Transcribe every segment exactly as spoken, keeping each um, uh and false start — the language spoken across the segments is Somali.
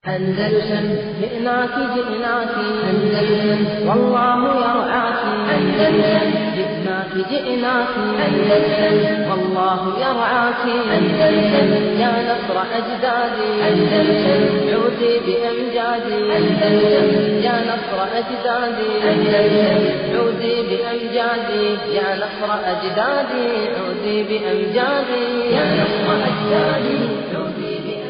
أندلسن جئناك جئناك أندلسن والله يرعاك أندلسن جئناك جئناك أندلسن والله يرعاك أندلسن يا نصر أجدادي أندلسن عودي بأمجادي أندلسن يا نصر أجدادي أندلسن عودي بأمجادي يا نصر أجدادي عودي بأمجادي يا نصر أجدادي عودي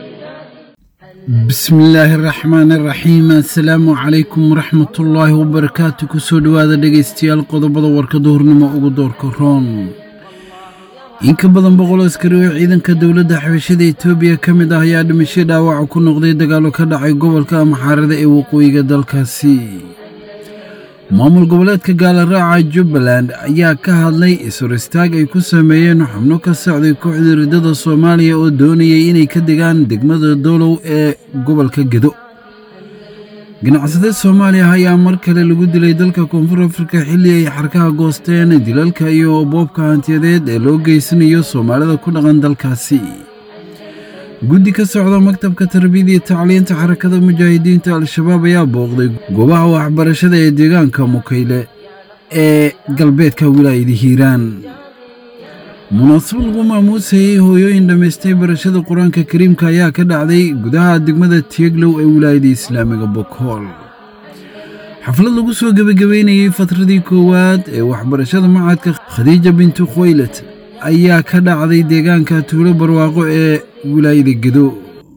بسم الله الرحمن الرحيم السلام عليكم ورحمة الله وبركاته كسود هذا دقيستيال قضبض ورك دورنما ugu doorka roon in ka badan boqol askari oo ciidanka dawladda xabashada Itoobiya kamid ah ayaa dhimasho dhaawac ku noqday dagaalo ka dhacay gobolka Amxaarada ee waqooyiga dalkaasi maamul goboleedka Gaalraaca Jubbaland ayaa ka hadlay isur istaag ay ku sameeyeen xubno ka socday kooxda ridada Soomaaliya oo doonayay inay ka degaan degmada Doolow ee gobolka Gedo ganacsade Soomaaliya ayaa mar kale lagu dilay dalka Koonfur Afrika xilli ay xarkaha goosteen dilalka iyo boobka hantiyadeed ee loo geysanayo Soomaalida ku dhaqan dalkaasi guddi ka socda maktabka tarbiyada iyo tacliinta xarakada mujaahidiinta al-shabaab ayaa booqday goobaha waxbarashada ee deegaanka Mukayle ee galbeedka wilaayada Hiiraan munaasabad lagu maamuusay hooyooyin dhameystay barashada Quraanka Kariimka ayaa ka dhacday gudaha degmada Tieglow ee wilaayada Islaamiga Bokool xaflad lagu soo gabagabeynayay fatradii koowaad ee waxbarashada macadka Khadiija bintu Khuwaylid ayaa ka dhacday deegaanka Tuulo Barwaaqo ee wilaayada Gedo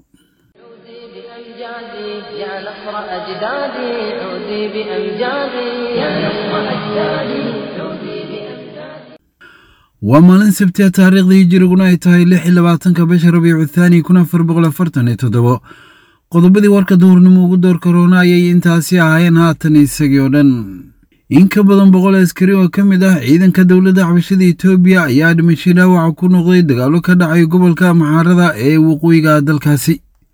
يا نصر أجدادي عودي بأمجادي يا نصر أجدادي عودي بأمجادي ومالن سبتي تاريخ هجرينا ay tahay lix iyo labaatanka bisha Rabiic Thani kun afar boqol afartan iyo toddoba qodobadii warka duhurnimo ugu door corona ayay intaasi ahaayeen haatan isagii oo dhan in ka badan boqol askari oo kamid ah ciidanka dawladda xabashada Itoobiya ayaa dhimasho dhaawac ku noqday dagaalo ka dhacay gobolka Amxaarada ee waqooyiga dalkaasi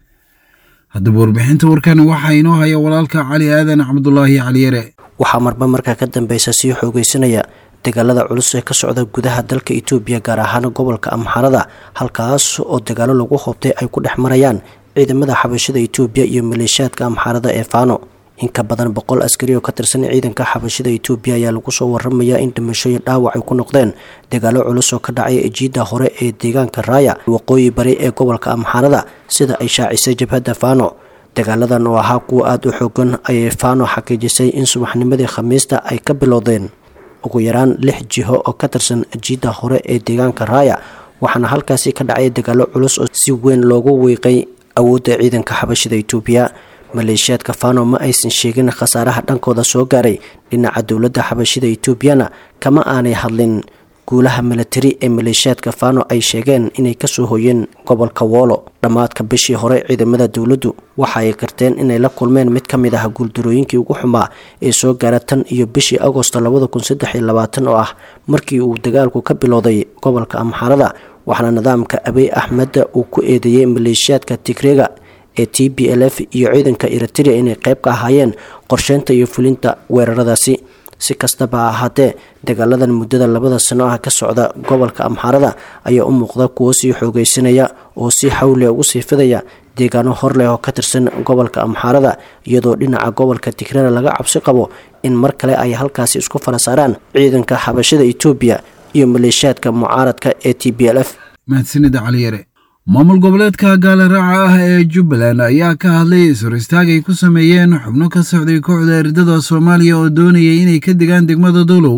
haddaba warbixinta warkan waxa inoo haya walaalka Cali Aadan Cabdullaahi Cali Yare waxa marba marka ka dambaysa si xoogaysanaya dagaalada culus ee ka socda gudaha dalka Itoobiya gaar ahaan gobolka Amxaarada halkaas oo dagaalo lagu hoobtay ay ku dhex marayaan ciidamada xabashada Itoobiya iyo maleeshiyaadka Amxaarada ee Faano in ka badan boqol askari oo ka tirsan ciidanka xabashada Itoobiya ayaa lagu soo waramayaa in dhimasho iyo dhaawac ay ku noqdeen dagaalo culus oo ka dhacay jiida hore ee deegaanka Raaya waqooyi bari ee gobolka Amxaarada sida ay shaacisay jabhadda Faano dagaaladan oo ahaa kuwa aad u xoogan ay Faano xaqiijisay in subaxnimadii Khamiista ay ka bilowdeen ugu yaraan lix jiho oo ka tirsan jiida hore ee deegaanka Raaya waxaana halkaasi ka dhacay dagaalo culus oo si weyn loogu weeqay awoodda ciidanka xabashada Itoobiya maleeshiyaadka Faano ma aysan sheegin khasaaraha dhankooda soo gaaray dhinaca dawladda xabashada Itoobiyana kama aanay hadlin guulaha military ee maleeshiyaadka Faano ay sheegeen inay ka soo hooyeen gobolka Woolo dhamaadka bishii hore ciidamada dawladdu waxa ay karteen inay la kulmeen mid ka mid ah guuldarooyinkii ugu xumaa ee soo gaaray tan iyo bishii Agoosto laba kun saddex iyo labaatan oo ah markii uu dagaalku ka bilowday gobolka Amxaarada waxaana nidaamka Abiy Ahmed uu ku eedeeyay maleeshiyaadka Tigreega ee T P L F iyo ciidanka Eritrea inay qayb ka ahaayeen qorsheynta iyo fulinta weeraradaasi si kastaba ha ahaatee dagaaladan muddada labada sano ah ka socda gobolka Amxaarada ayaa u muuqda kuwo sii xoogaysanaya oo si xawli ugu sii fidaya deegaano hor leh oo ka tirsan gobolka Amxaarada iyadoo dhinaca gobolka Tigreega laga cabsi qabo in mar kale ay halkaasi isku farasaaraan ciidanka xabashada Itoobiya iyo maleeshiyaadka mucaaradka ee T P L F mahadsanid Cali Yare maamul goboleedka Gaalraaca ah ee Jubbaland ayaa ka hadlay isur istaag ay ku sameeyeen xubno ka socday kooxda ridada Soomaaliya oo doonayay inay ka degaan degmada Doolow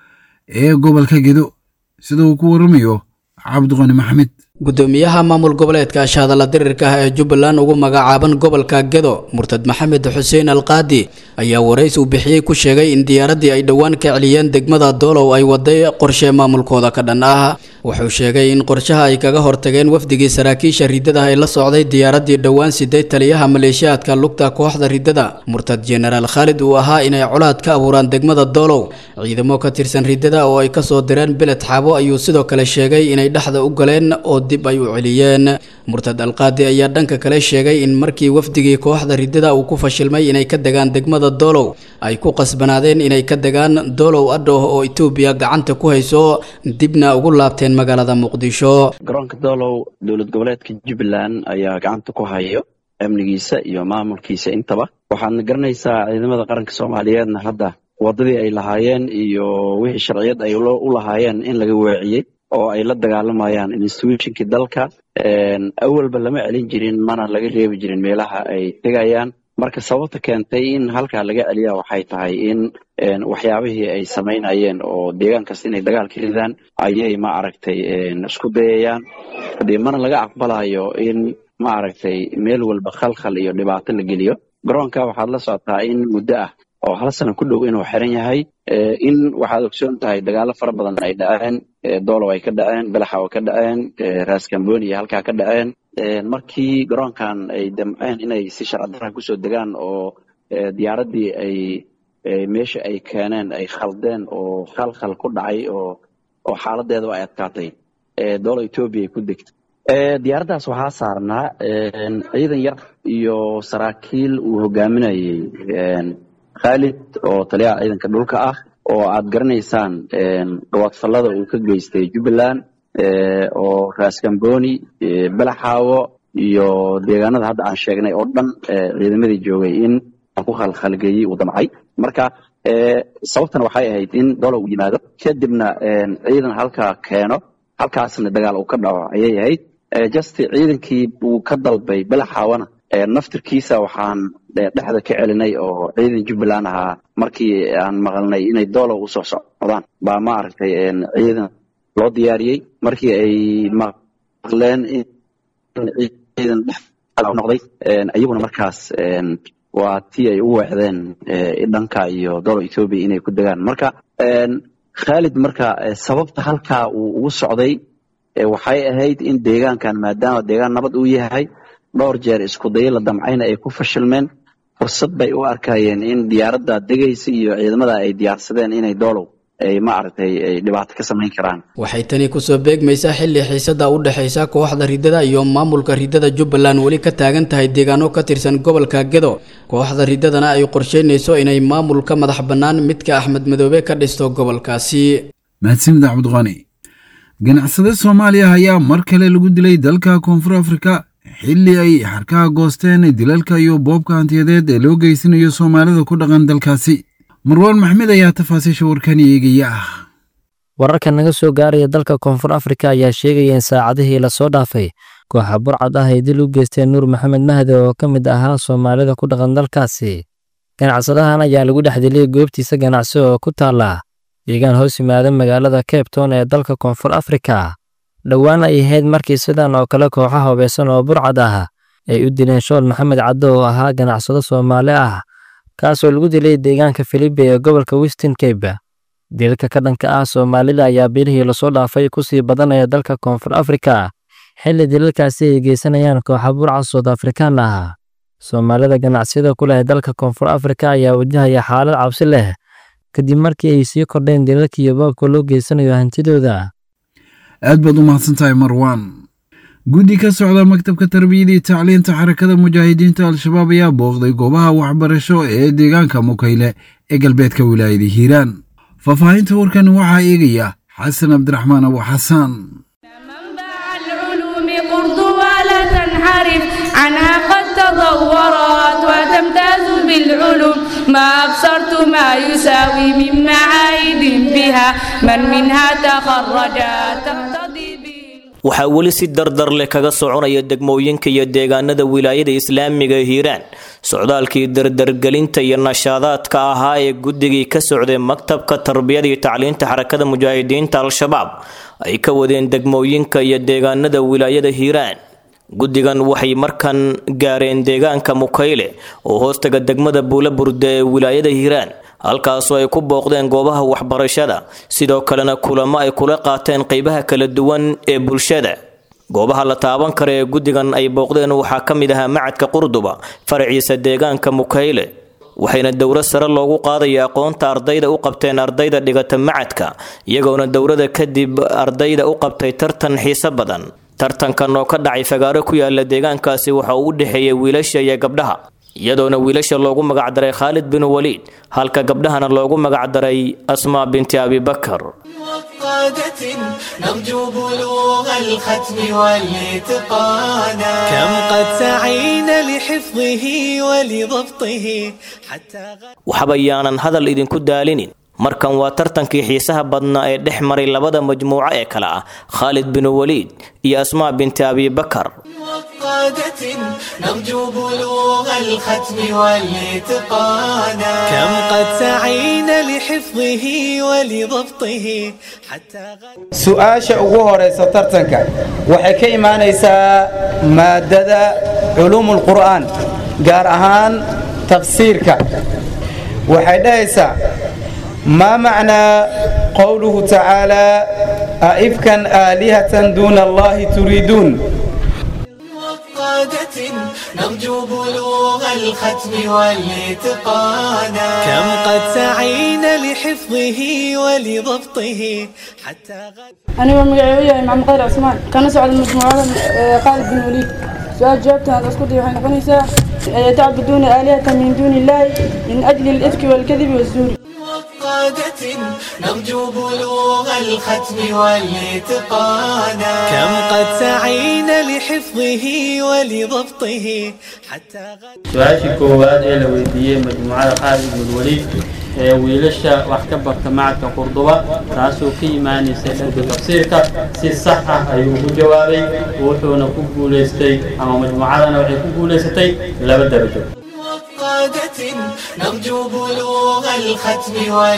ee gobolka Gedo sida uu ku waramayo Cabdiqani Maxamed gudoomiyaha maamul goboleedka ashadala dirirka ee Jubbaland ugu magacaaban gobolka Gedo Murtad Maxamed Xuseen Alqaadi ayaa wareys uu bixiyay ku sheegay in diyaaradii ay dhawaan ka celiyeen degmada Doolow ay waday qorshe maamulkooda ka dhan ah wuxuu sheegay in qorshaha ay kaga hortageen wafdigii saraakiisha ridada ay la socday diyaaradii dhawaan sideed taliyaha maleeshiyaadka lugta kooxda ridada Murtad General Khalid uu ahaa inay culaad ka abuuraan degmada Doolow ciidamo ka tirsan ridada oo ay ka soo direen Beled Xabo ayuu sidoo kale sheegay inay dhaxda u galeen oo dib ay u celiyeen Murtad Alqaadi ayaa dhanka kale sheegay in markii wafdigii kooxda ridada uu ku fashilmay inay ka degaan degmada Doolow ay ku qasbanaadeen inay ka degaan Doolow adoo oo Itoobiya gacanta ku hayso dibna ugu laabteen magaalada Muqdisho garoonka Doolow dawlad goboleedka Jubbaland ayaa gacanta ku hayo amnigiisa iyo maamulkiisa intaba waxaadna garanaysaa ciidamada qaranka Soomaaliyeedna hadda wadadii ay lahaayeen iyo wixii sharciyad ay u lahaayeen in laga weeciyay oo ay la dagaalamayaan institutionkii dalka awalba lama celin jirin mana laga reebi jirin meelaha ay tegayaan marka sababta keentay in halka laga celiya waxay tahay in waxyaabihii ay sameynayeen oo deegaankaas inay dagaal ka ridaan ayay ma aragtay isku dayayaan hadii mana laga aqbalayo in ma aragtay meel walba khalkhal iyo dhibaato la geliyo garoonka waxaad la socotaa in muddo ah oo hal sano ku dhow inuu xiran yahay in waxaad ogsoon tahay dagaalo fara badan ay dhaceen doolow ay ka dhaceen balaxa oo ka dhaceen raas kamboni halka ka dhaceen markii garoonkan ay damceen inay si sharci darro ku soo degaan oo diyaaradii ay meesha ay keeneen ay khaldeen oo khalkhal ku dhacay oo oo xaaladeedu ay adkaatay doolow Ethiopia ay ku degtay diyaaraddaas waxaa saarnaa ciidan yar iyo saraakiil uu hogaaminayay Khalid oo taliyaha ciidanka dhulka ah oo aad garanaysaan dhawaadfalada uu ka geystay Jubbaland oo Raas Kamboni Balaxaawo iyo deegaanada hadda aan sheegnay oo dhan ciidamadii joogay in ku khalkhalgeeyay uu damcay marka sababtan waxay ahayd in doolow u yimaado kadibna ciidan halka keeno halkaasna dagaal uu ka dhaco ayay ahayd just ciidankii uu ka dalbay Balaxaawana naftirkiisa waxaan dhexda ka celinay oo ciidan Jubbaland ahaa markii aan maqalnay inay doolow u soo socdaan baa ma aragtay ciidan loo diyaariyay markii ay maqleen in ciidan dhex noqday ayaguna markaas waa tii ay u weecdeen dhanka iyo doolow Ethiopia inay ku degaan marka Khalid marka sababta halka uu ugu socday waxay ahayd in deegaankan maadaama deegaan nabad uu yahay dhowr jeer isku day la damcayna ay ku fashilmeen fursad bay u arkayeen in diyaaradda degaysa iyo ciidamada ay diyaarsadeen inay doolow ay ma aragtay ay dhibaato ka sameyn karaan waxay tani ku soo beegmaysaa xilli xiisada u dhaxaysa kooxda ridada iyo maamulka ridada Jubbaland wali ka taagan tahay deegaano ka tirsan gobolka Gedo kooxda ridadana ay qorsheynayso inay maamulka madax bannaan midka Axmed Madoobe ka dhisto gobolkaasi mahadsanid Cabdi Qani ganacsade Soomaaliya ayaa mar kale lagu dilay dalka Koonfur Afrika xilli ay xarkaha goosteen dilalka iyo boobka hantiyadeed ee loo geysanayo Soomaalida ku dhaqan dalkaasi Marwan Maxmed ayaa tafaasiisha warkan eegaya wararka naga soo gaaraya dalka Koonfur Afrika ayaa sheegaya in saacadihii la soo dhaafay kooxa burcad ah ay dil u geysteen Nuur Maxamed Mahdi oo ka mid ahaa Soomaalida ku dhaqan dalkaasi ganacsadahan ayaa lagu dhex dilay goobtiisa ganacsi oo ku taala deegaan hoos yimaada magaalada Cape Town ee dalka Koonfur Afrika dhawaan ay ahayd markii sidan oo kale kooxaha hubeysan oo burcad ah ay u dileen Shool Maxamed Caddo oo ahaa ganacsado Soomaali ah kaasoo lagu dilay deegaanka Filipe ee gobolka Western Cape dilka ka dhanka ah Soomaalida ayaa bilihii la soo dhaafay ku sii badanaya dalka Koonfur Afrika xilli dilalkaasi ay geysanayaan kooxaha burcad South African ah Soomaalida ganacsiyada ku leh dalka Koonfur Afrika ayaa wajahaya xaalad cabsi leh kadib markii ay sii kordheen dilalka iyo boobka loo geysanayo hantidooda aad baad u mahadsantahay Marwan guddi ka socda maktabka tarbiyada iyo tacliinta xarakada mujaahidiinta al-shabaab ayaa booqday goobaha waxbarasho ee deegaanka Mukayle ee galbeedka wilaayada Hiiraan faafahinta warkan waxa eegaya Xasan Abdiraxmaan Abu Xasan عنها قد تطورت وتمتاز بالعلوم ما أبصرت ما يساوي من معايد بها من منها تخرجت تقتضي waxaa weli si dardar leh kaga soconaya degmooyinka iyo deegaanada wilaayada islaamiga Hiiraan socdaalkii dardargelinta iyo nashaadaadka ahaa ee guddigii ka socday maktabka tarbiyada iyo tacliinta xarakada mujaahidiinta al-shabaab ay ka wadeen degmooyinka iyo deegaanada wilaayada Hiiraan guddigan waxay markan gaareen deegaanka Mukayle oo hoostaga degmada Buulaburde ee wilaayada Hiiraan halkaasoo ay ku booqdeen goobaha waxbarashada sidoo kalena kulamo ay kula qaateen qaybaha kala duwan ee bulshada goobaha la taaban karo ee guddigan ay booqdeen waxaa ka mid ahaa macadka Qurduba faraciisa deegaanka Mukayle waxayna dowro sare loogu qaadaya aqoonta ardayda u qabteen ardayda dhigata macadka iyagoona dowrada kadib ardayda u qabtay tartan xiiso badan tartankan oo ka dhacay fagaaro ku yaala deegaankaasi waxa uu u dhaxeeyay wiilasha iyo gabdhaha iyadoona wiilasha loogu magac daray Khalid bin Walid halka gabdhahana loogu magac daray Asma binti Abi Bakr قادة نرجو بلوغ الختم والاتقانا كم قد سعينا لحفظه ولضبطه حتى waxbayaanan hadal idinku daalinin markan waa tartankii xiisaha badnaa ee dhex maray labada majmuuco ee kala ah Khalid bin Walid iyo Asma bint Abi Bakr قادة نرجو بلوغ الختم والاتقانا كم قد سعينا لحفظه ولضبطه حتى سؤال ugu horeysa tartanka waxay ka imaanaysaa maadada علوم القرآن gaar ahaan tafsiirka waxay dhahaysaa ما معنى قوله تعالى أئفكا آلهة دون الله تريدون قادة نرجو بلوغ الختم والاتقانا كم قد سعينا لحفظه ولضبطه حتى أنا ومقعوية مع مقير عثمان كان سعد المجموعة خالد بن وليد سؤال جابتها هذا اسكتي وحين قنيسة تعبدون آلهة من دون الله من أجل الإفك والكذب والزور قادة نرجو بلوغ الختم والاتقانا كم قد سعينا لحفظه ولضبطه حتى سؤال كواد إلى ويدية مجموعة خالد بن الوليد ويلشا وحكبر معك قرضوة راسو في إيماني سيد تفسيرك سي صحة أيوه جوابي وحونا كوكوليستي أما مجموعة نوعي كوكوليستي لا بدأ بجو قادة نرجو بلوغ الختم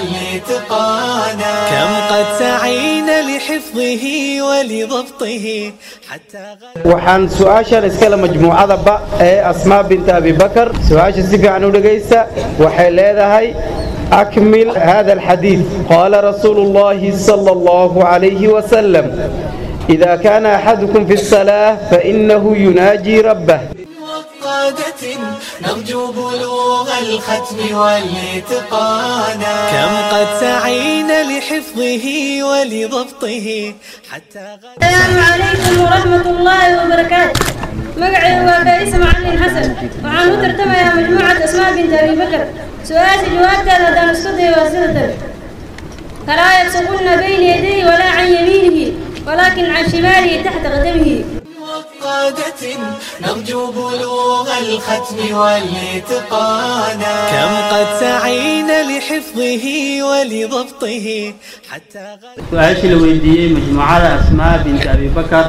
والاتقانا كم قد سعينا لحفظه ولضبطه حتى waxaan su'aashan iskala majmuucada ba ee Asma bint Abi Bakr su'aasha si fiican u dhageysta waxay leedahay أكمل هذا الحديث قال رسول الله صلى الله عليه وسلم إذا كان أحدكم في الصلاة فإنه يناجي ربه قادة نرجو بلوغ الختم والاتقانا كم قد سعينا لحفظه ولضبطه حتى السلام عليكم ورحمة الله وبركاته مقعي وفارس معلم حسن وعن ترتمى يا مجموعة أسماء بنت أبي بكر سؤال جوابك هذا دان الصدى وسدة فلا يبصقن بين يديه ولا عن يمينه ولكن عن شماله تحت قدمه قادة نرجو بلوغ الختم والاتقانا كم قد سعينا لحفظه ولضبطه حتى سؤال الويدية مجموعة أسماء بنت أبي بكر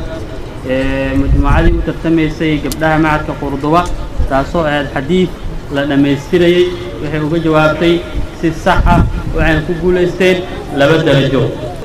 مجموعة مترتمي سي قبلها معك قرضوة تاسو الحديث لما يستري وحي جوابتي سي الصحة وعن كوكوليستين لبدا الجو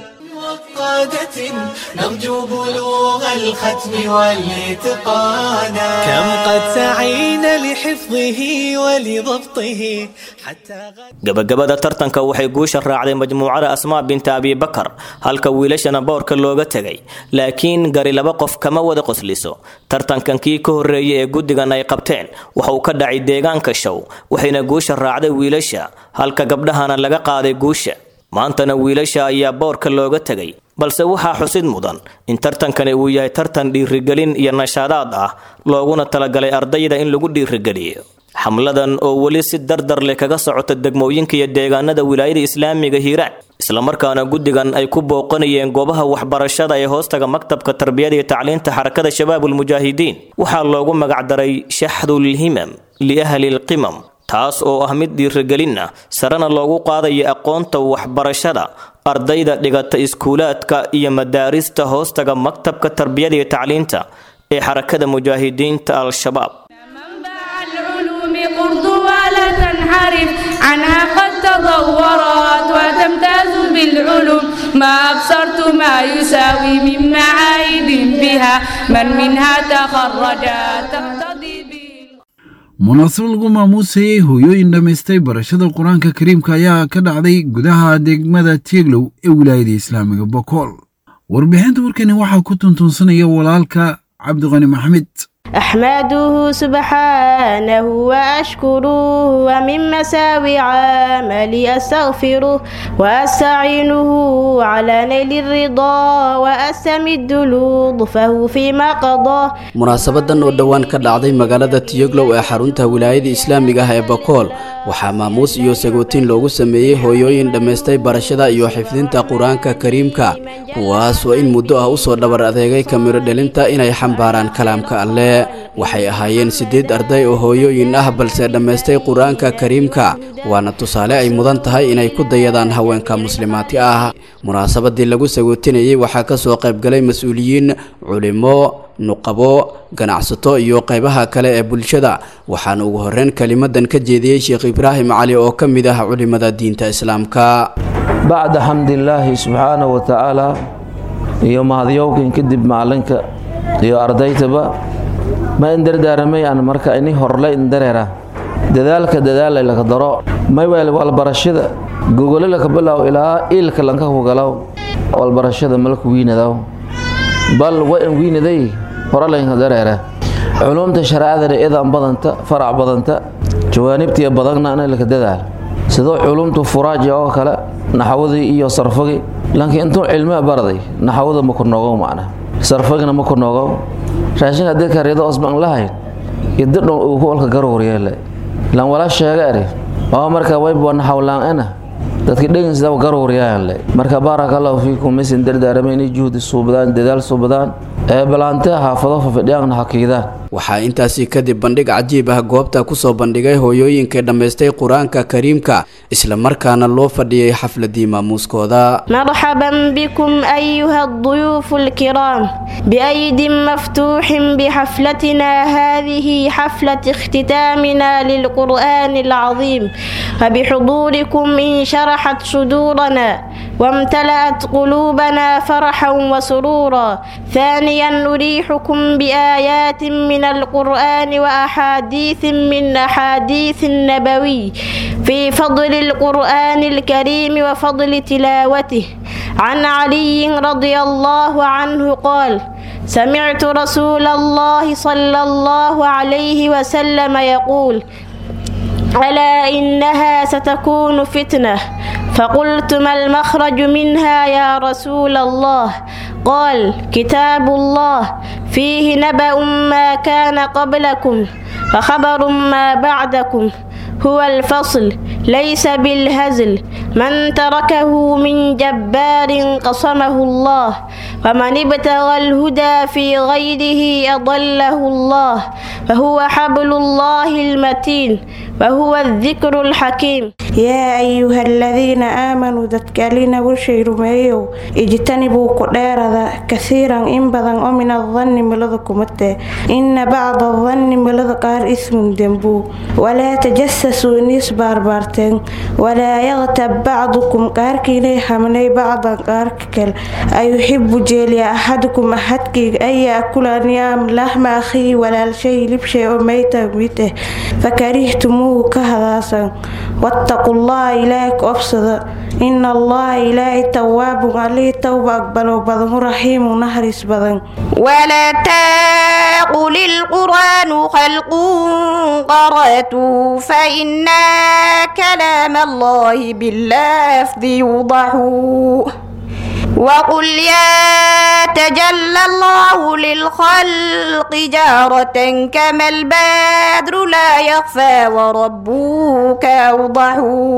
قادة نرجو بلوغ الختم والاتقانا كم قد سعينا لحفظه ولضبطه حتى gabagabada tartanka waxay guusha raacday majmuucada Asma bint Abi Bakr halka wiilashana boorka looga tagay laakiin gari laba qof kama wada qosliso tartankan kii ka horeeyay ee gudigan ay qabteen waxa uu ka dhacay deegaanka Shaw waxayna guusha raacday wiilasha halka gabdhahana laga qaaday guusha maantana wiilasha ayaa boorka looga tagay balse waxaa xusid mudan in tartankani uu yahay tartan dhiirigelin iyo nashaadaad ah looguna talagalay ardayda in lagu dhiirigeliyo xamladan oo wali si dardar leh kaga socota degmooyinka iyo deegaanada wilaayada islaamiga Hiiraan isla markaana gudigan ay ku booqanayeen goobaha waxbarashada ee hoostaga maktabka tarbiyada iyo tacliinta xarakada shabaabul mujaahidiin waxaa loogu magac daray shahdul himam li ahli alqimam taas oo ah mid dhiirigelin ah sarana loogu qaadayo aqoonta waxbarashada ardayda dhigata iskuulaadka iyo madaarista hoostaga maktabka tarbiyada iyo tacliinta ee xarakada mujaahidiinta al-shabaab ولا تنحرف عنها قد تطورت وتمتاز بالعلوم ما أبصرت ما يساوي من معايد بها من منها تخرج تقتضي munaasabad lagu maamuusayay hooyooyin dhammaystay barashada qur-aanka kariimka ayaa ka dhacday gudaha degmada Tieglow ee wilaayada islaamiga Bokool warbixinta warkani waxaa ku tuntuunsanaya walaalka Cabdiqani Maxamed أحمده سبحانه وأشكره ومن مساوي عملي أستغفره وأستعينه على نيل الرضا وأستمد لطفه فيما قضى. munaasabadan oo dhowaan ka dhacday magaalada Tiyoglow ee xarunta wilaayada Islaamiga ah ee Bakool waxaa maamuus iyo sagootin loogu sameeyay hooyooyin dhameystay barashada iyo xifdinta Quraanka Kariimka kuwaas oo in muddo ah u soo dhabar adeegay kamiro dhalinta inay xambaaraan kalaamka Alle. waxay ahaayeen sideed arday oo hooyooyin ah balse dhameystay Quraanka Kariimka waana tusaale ay mudan tahay inay ku dayadaan haweenka muslimaadka ah. munaasabadii lagu sagootinayay waxaa ka soo qayb galay mas'uuliyiin culimo nuqabo ganacsato iyo qaybaha kale ee bulshada waxaana ugu horreyn kalimadan ka jeediyay Sheekh Ibraahim Cali oo ka mid ah culimada diinta Islaamka. bacda hamdilaahi subhanahu wa ta'ala iyo mahadiyowkin kadib maalinka iyo ardaytaba ma indardaaramay aan marka inii horle indareera dadaalka dadaal la ka daro may weel wal barashada gogol la ka bilaw ilaa ilka lanka ku galaw wal barashada malku wiinadaw bal wa in wiinaday horaleyn dareera culumta shariicada idan badanta farac badanta jawaanibtiya badana in la ka dadaal sidoo culumtu furaaji oo kale naxwadii iyo sarfagi laakiin intuu cilmi baraday naxwada ma ku noogo macna sarfagina ma ku noogo raashin hadii ka reedo asban lahayn iddo uu ku walka garooriyay lan wala sheegay oo marka way buu naxawlaan ana dadkii dhagin sida garooriyay marka barakallahu fiikum misin dardaarmayni juhdi suubadaan dadaal suubadaan ee balaanta xaafado fadhiyaan hakiidaan. waxaa intaasi kadib bandhig cajiib ah goobta ku soo bandhigay hooyooyinka dhameystay Quraanka Kariimka isla markaana loo fadhiyay xafladii maamuuskooda. marhaban bikum ayyuha ad-duyuf al-kiram بأيد مفتوح بحفلتنا هذه حفلة اختتامنا للقرآن العظيم فبحضوركم انشرحت صدورنا وامتلأت قلوبنا فرحا وسرورا. ثانيا نريحكم بآيات من القرآن وأحاديث من أحاديث النبوي في فضل القرآن الكريم وفضل تلاوته. عن علي رضي الله عنه قال سمعت رسول الله صلى الله عليه وسلم يقول ألا إنها ستكون فتنة فقلت ما المخرج منها يا رسول الله قال كتاب الله فيه نبأ ما كان قبلكم وخبر ما بعدكم هو الفصل ليس بالهزل من تركه من جبار قصمه الله ومن ابتغى الهدى في غيره أضله الله فهو حبل الله المتين وهو الذكر الحكيم. يا أيها الذين آمنوا تتكالين وشير ميو اجتنبوا قدار كثيرا إن بدن ومن الظن ملذكم إن بعض الظن ملذكار اسم دنبو ولا تجسسوا نسبار بارتين ولا يغتب بعضكم كاركيني حمني بعضا كاركل أيحب جيلي أحدكم أحدك أي أكل أنيام لحم أخي ولا شيء لبشي وميتا ميته فكرهتموه كهذاسا واتقوا الله إليك أفسد إن الله إلهي تواب عليه توبة أقبل وبضم رحيم ونهرس بضم. ولا تقل القرآن خلق قرأته فإن كلام الله باللفظ يوضح. وقل يتجلى الله للخلق جارة كما البدر لا يخفى وربك أوضح.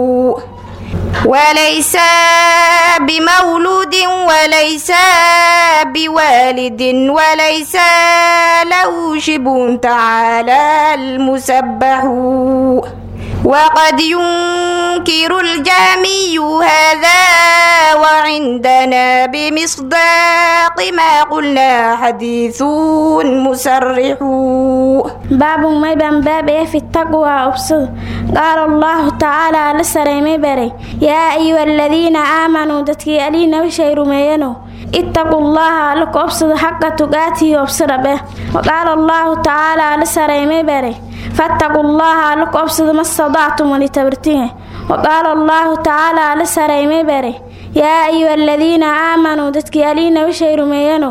وليس بمولود وليس بوالد وليس له شب تعالى المسبح. وقد ينكر الجامي هذا وعندنا بمصداق ما قلنا حديث مسرح. باب ما بن باب في التقوى أبصر. قال الله تعالى لسريم بري يا أيها الذين آمنوا دتكي ألينا وشير مينو اتقوا الله لك أبصر حق تقاته أبصر به. وقال الله تعالى لسريم بري فاتقوا الله لك أبصر ما استطعتم ولتبرتيه. وقال الله تعالى لسريم بري يا أيها الذين آمنوا دتكي ألينا وشير مينو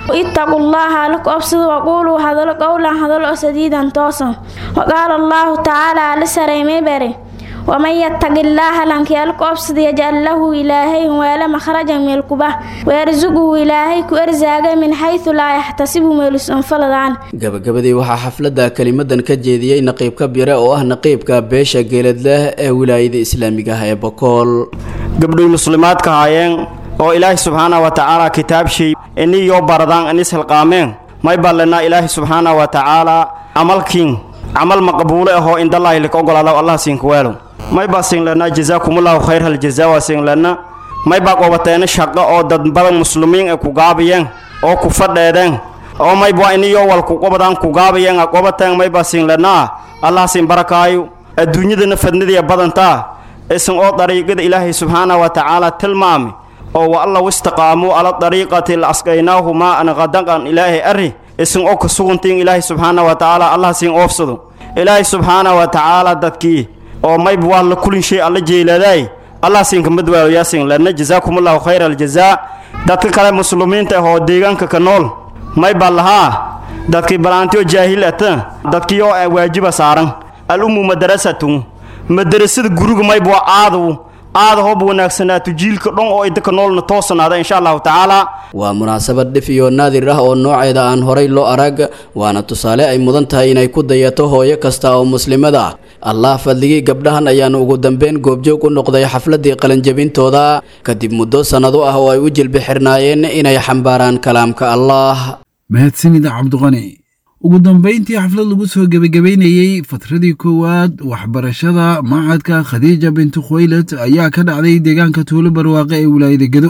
اتقوا الله لك أبصد وقولوا هذا قولا هذا سديدا توصا وقال الله تعالى لسريمي بري ومن يتق الله لنك يلك أبصد يجعل له إلهي ولا مخرجا من الكبه ويرزقه إلهي كأرزاق من حيث لا يحتسب ميلس انفلد عنه gabagabadii waxaa xafladda kelimadan ka jeediyey naqiibka bire oo ah naqiibka beesha geeladleh ee wilaayada islaamiga ah ee Bokool gabdhoy muslimaadka haayeen oo ilaahay subhanahu wa ta'ala kitaabshay inii yo baradaan anis halqaameen may balana ilaahay subhanahu wa ta'ala amalkiin amal maqbuul ah oo inda Allah ilka ogolaado Allah siin ku weelo may baasin lana jazaakumullahu khayral jazaa wa siin lana may baa qobateen shaqo oo dad badan muslimiin ay ku gaabiyeen oo ku fadheedeen oo may baa iniyo wal ku qobadaan ku gaabiyeen qobateen may baasin lana Allah siin barakaayo adduunyada fadnidii badanta isan oo dariiqada ilaahay subhanahu wa ta'ala tilmaami oo wa Allah wastaqaamu ala dariiqati al-asqaynahu ma an qadaqan ilaahi arri isan oo ka suguntiin ilaahay subhanahu wa ta'ala Allah siin oofsado ilaahay subhanahu wa ta'ala dadkii oo may baa la kulin shay alla jeeladay Allah siin ka madwaayo yaasin lana jazaakumullahu khayral jazaa dadka kale muslimiinta oo deegaanka ka nool may baa laha dadkii balaantiyo jaahilata dadkii oo waajiba saaran al-ummu madrasatu madrasada guriga may baa aadu aad hoob wanaagsanaato jiilka dhan oo idinka noolna toosanaada insha Allah ta'ala waa munaasabad dhif iyo naadir ah oo nooceeda aan horay loo arag waana tusaale ay mudan tahay inay ku dayato hooyo kasta oo muslimada ah Allah fadligii gabdhahan ayaan ugu dambeyn goobjoog u noqday xafladii qalinjabintooda kadib muddo sanado ah oo ay u jilbi xirnaayeen inay xambaaraan kalaamka Allah mahadsanid Cabduqani ugu dambeyntii xaflad lagu soo gabagabeynayay fatradii koowaad waxbarashada macadka Khadiija bint Khuwaylid ayaa ka dhacday deegaanka Tuulo Barwaaqo ee wilaayada Gedo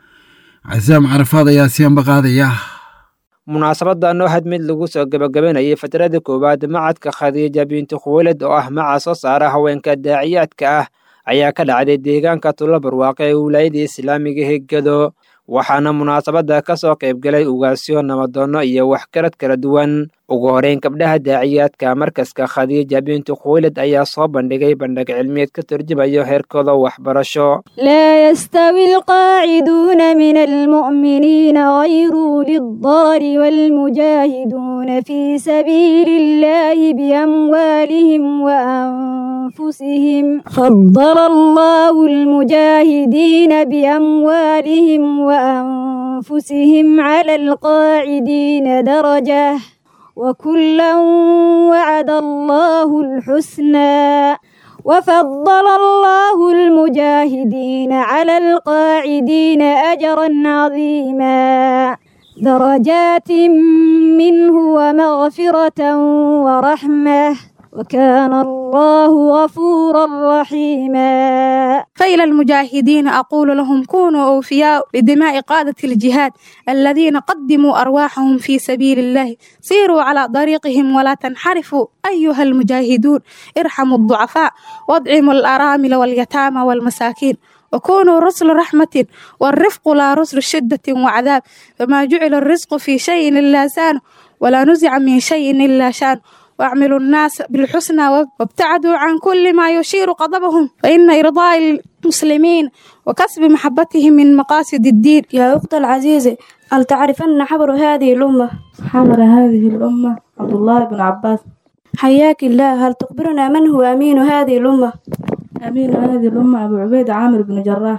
Casaam Carafaad ayaa siyan baqaadaya munaasabadan oo had mid lagu soo gabagabeynayay fatradii koowaad macadka Khadiija bint Khuwaylid oo ah maca soo saara haweenka daaciyaadka ah ayaa ka dhacday deegaanka Tuulo Barwaaqo ee wilaayada islaamiga ee Gedo waxaana munaasabada ka soo qayb galay ugaasyo nabadoono iyo wax karad kala duwan ugu horeyn gabdhaha daaciyaadka markaska Khadiija bint Khuwaylid ayaa soo bandhigay bandhig cilmiyeed ka turjumayo heerkooda waxbarasho la yastawi alqaa'iduuna min almu'miniina ghayru lid-dari wal-mujaahiduuna fi sabiilillahi biamwaalihim wa anfusihim faddala Allahu al-mujaahidiina biamwaalihim wa anfusihim 'ala al-qaa'idiina darajah وكلا وعد الله الحسنى وفضل الله المجاهدين على القاعدين أجرا عظيما درجات منه ومغفرة ورحمة وكان الله غفورا رحيما فإلى المجاهدين أقول لهم كونوا أوفياء بدماء قادة الجهاد الذين قدموا أرواحهم في سبيل الله سيروا على طريقهم ولا تنحرفوا أيها المجاهدون ارحموا الضعفاء وادعموا الأرامل واليتامى والمساكين وكونوا رسل رحمة والرفق لا رسل شدة وعذاب فما جعل الرزق في شيء إلا سانه ولا نزع من شيء إلا شانه واعملوا الناس بالحسنى وابتعدوا عن كل ما يشير غضبهم فإن إرضاء المسلمين وكسب محبتهم من مقاصد الدين. يا أخت العزيزة هل تعرفن حبر هذه الأمة؟ حبر هذه الأمة عبد الله بن عباس. حياك الله هل تخبرنا من هو أمين هذه الأمة؟ أمين هذه الأمة أبو عبيد عامر بن جراح.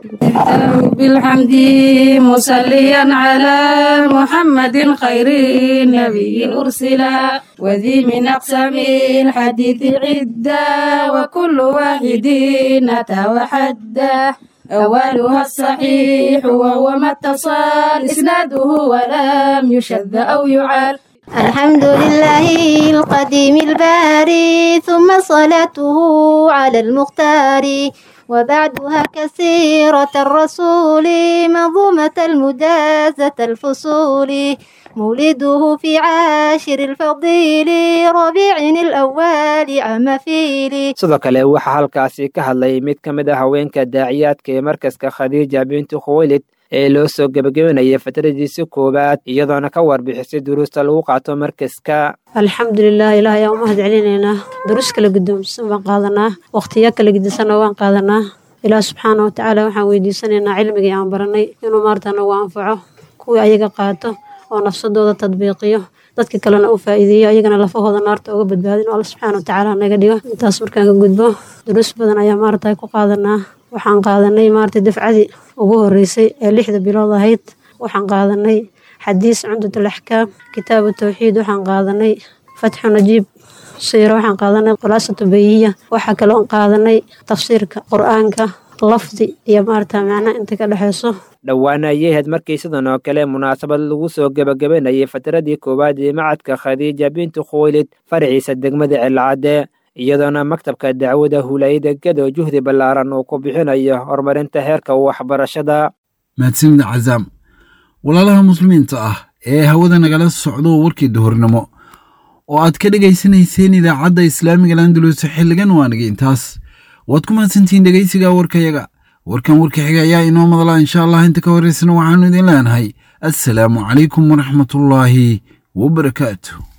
بالحمد مصليا على محمد خير نبي أرسلا وذي من أقسام الحديث عدة وكل واحد أتى وحده أولها الصحيح وهو ما اتصل إسناده ولم يشذ أو يعال. الحمد لله القديم الباري ثم صلاته على المختار وبعدها كثيرة الرسول منظومة المجازة الفصول مولده في عاشر الفضيل ربيع الأول عام فيل. sidoo kale waxaa halkaasi ka hadlay mid ka mid ah haweenka daaciyaadka ee markaska Khadiija bint Khuwaylid ee loo soo gabagabeynayay fatradiisa koobaad iyadoona ka warbixisay duruusta lagu qaato markaska. alxamdulilah ilaahay aan u mahad celinaynaa duruus kala guddoonsan baan qaadanaa waqtiyo kala gedisan waan qaadanaa ilaah subxaana wa tacaala waxaan weydiisanaynaa cilmigii aan baranay inuu maarta nagu anfaco kuwii ayaga qaato oo nafsadooda tadbiiqiyo dadka kalena u faa'iideeyo ayagana lafahooda naarta uga badbaadin oo alla subxaana watacaala naga dhigo intaas markaan ka gudbo duruus badan ayaa maaragtay ku qaadanaa waxaan qaadanay maaragtay dafcadii ugu horeysay ee lixda bilood ahayd waxaan qaadanay xadiis cumdatul axkaam kitaabu tawxiid waxaan qaadanay fatxu najiib siiro waxaan qaadanay khulaasatu bayiya waxaa kaloo qaadanay tafsiirka qur-aanka lafdi iyo maaragtay macnaha inta ka dhexeyso dhowaana ayay ahayd markii sidan oo kale munaasabad lagu soo gebagabanayay fataradii koowaad ee macadka khadiija bintu khuwaylid faraciisa degmada celcadde iyadoona maktabka dacwada hulayada gedo juhdi ballaaran uu ku bixinayo horumarinta heerka waxbarashada mahadsanid cazaam walaalaha muslimiinta ah ee hawada nagala socdo warkii duhurnimo oo aad ka dhegaysanayseen idaacadda islaamiga landulus xilligan waanagay intaas waad ku mahadsantihiin dhegaysiga warkayaga warkan warka xiga ayaa inoo madala insha allah inta ka horeysana waxaanu idin leenahay assalaamu calaykum waraxmatullaahi wabarakaatu